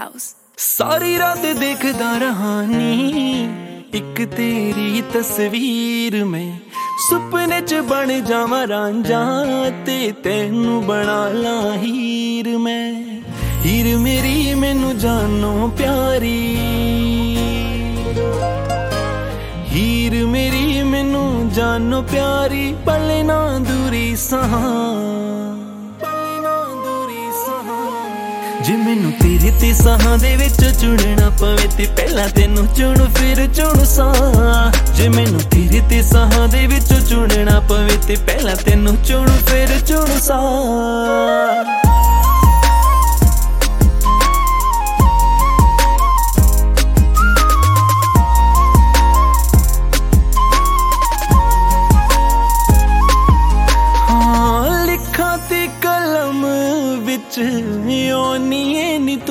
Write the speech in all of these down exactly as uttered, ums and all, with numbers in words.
house. सारी रात देखदा रहानी एक तेरी तस्वीर में, सुपने च बन जावां रांझा ते तेनू बना ला हीर मैं। हीर मेरी मैनू जानो प्यारी, हीर मेरी मैनू जानो प्यारी, पले ना दूरी सहा जे मैनू तेरे ते साहां दे विच चुनना पवे ते पहला तेनू चुन फिर चुन सा। जे मैनू तेरे ते साहां दे विच चुनना पवे ते पहला तेनू चुन फिर चुन सा। हाँ लिखा ते कलम विच ओनिए नी तू,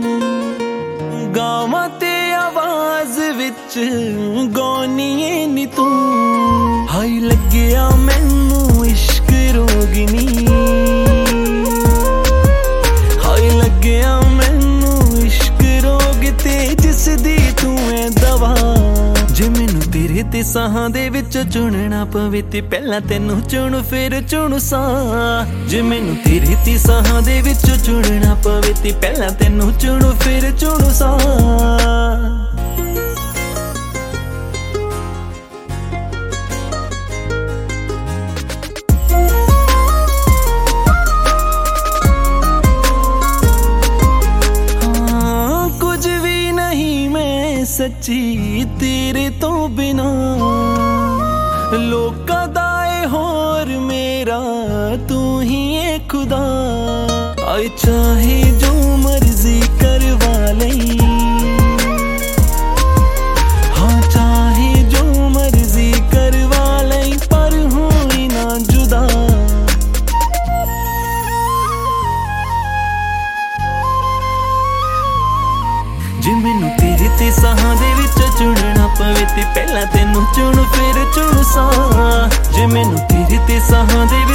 गावां ते आवाज विच गौनिए नी तू। हाय लग्या मैनू इश्क रोगिनी, हाय लग्या मैनू इश्क रोग ते जिस दी तू है दवा। जे मैनू तेरे ते साहां दे विच चुनना पवे ते पहला तेनू चुन फिर चुन सा। जे मैनू तेरे ते साहां दे विच चुनना पवे ते पहला तेनू चुन फिर चुन सा। सच्ची तेरे तो बिना लोकां दा ए होर मेरा तू ही है खुदा। आए चाहे जो मर्जी करवा लई, हाँ चाहे जो मर्जी करवा लई, पर होई ना जुदा। जे मैनू तेरे ते साहां दे विच चुनना पवे ते पहला तेनू चुन फिर चुन सा। जे मैनू तेरे ते साहां दे